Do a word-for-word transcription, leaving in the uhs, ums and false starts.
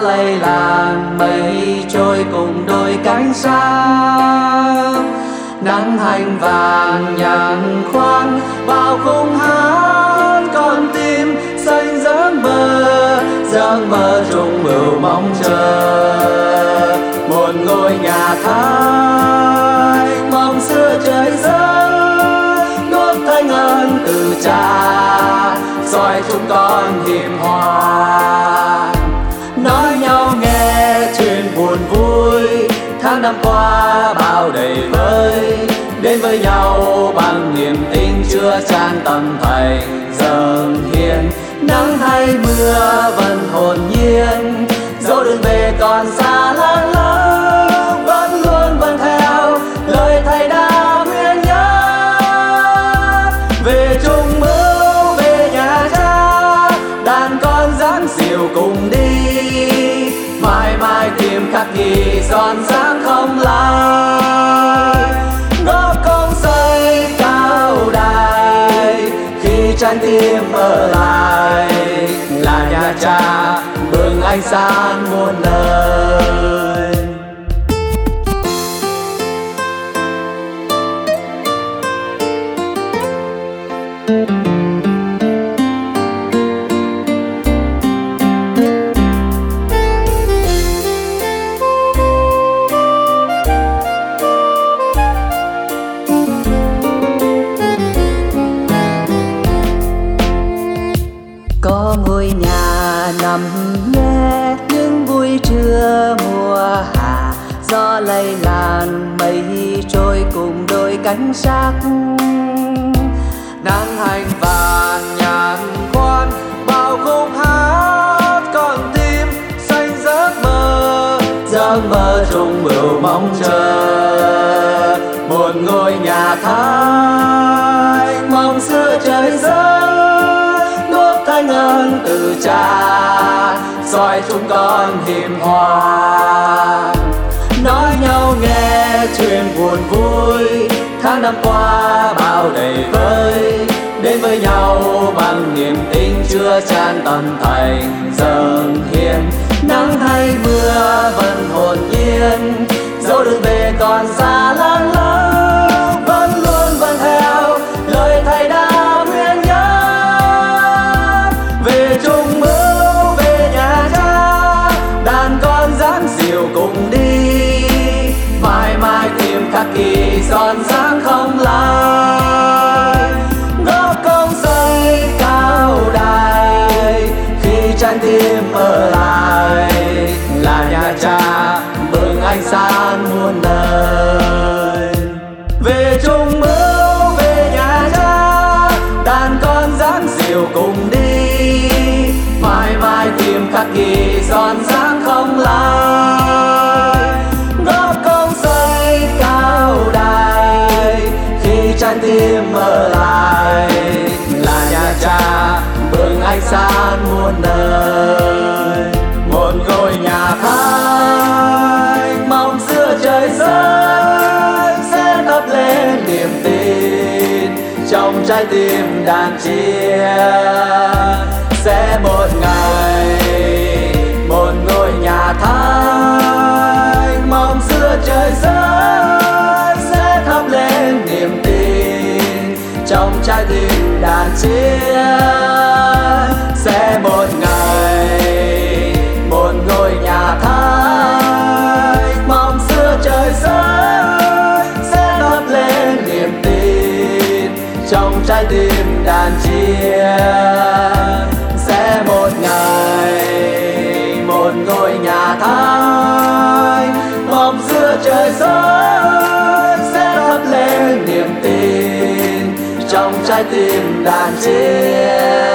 lây làn mây trôi cùng đôi cánh sáng, nắng hành vàng nhàn khoan vào khung hát con tim xanh giấc mơ, giấc mơ trùng bửu mong chờ một ngôi nhà Thái mong xưa trời giấc nuốt thanh ân từ cha soi chúng con hiểm hòa, nói nhau nghe chuyện buồn vui tháng năm qua bao đầy vơi, đến với nhau bằng niềm tin chưa chan tâm thành dâng hiến. Nắng hay mưa vẫn hồn nhiên, dẫu đường về còn xa lắm lắm, vẫn luôn vẫn theo lời thầy đã khuyên nhắc. Về chung mưu về nhà cha, đàn con dáng dịu cùng đi, mãi mãi tìm khắc ghi son sáng không lai. Góp công xây cao đài khi trái tim ở lại, là nhà cha bừng ánh sáng muôn nơi. Có ngôi nhà nằm nghe những buổi trưa mùa hạ, gió lây làn mây trôi cùng đôi cánh sắc, nắng hành vàng nhàn khoan bao khúc hát con tim xanh giấc mơ, giấc mơ trùng bửu mong chờ một ngôi nhà Thái mong xưa trời giấc thanh ân từ cha soi chúng con hiểm hòa, nói nhau nghe chuyện buồn vui tháng năm qua bao đầy vơi, đến với nhau bằng niềm tin chưa chan tâm thành dâng hiến. Nắng hay mưa vẫn hồn nhiên, dẫu đường về còn xa lắm lắm, vẫn luôn vẫn theo lời thầy đã khuyên nhắc. Về chung mưu về nhà cha, đàn con dáng dịu cùng đi, mãi mãi tìm khắc ghi son sáng không lai. Góp công xây cao đài khi trái tim ở lại, là nhà cha bừng ánh sáng muôn nơi. Về chung mưu về nhà cha, đàn con dáng dịu cùng đi, mãi mãi tìm khắc ghi son sáng không lai. Góp công xây cao đài khi trái tim ở lại, là nhà cha bừng ánh sáng muôn nơi. Một ngôi nhà Thái mong xưa trời giấc sẽ thắp lên niềm tin trong trái tim đàn chiêng. Sẽ một ngày một ngôi nhà Thái mong xưa trời giấc sẽ thắp lên niềm tin trong trái tim đàn chiêng. Sẽ một ngày một ngôi nhà Thái mong xưa trời giấc sẽ thắp lên niềm tin trong trái tim đàn chiêng. Sẽ một ngày một ngôi nhà Thái mong xưa trời giấc sẽ thắp lên niềm tin trong trái tim đàn chiêng.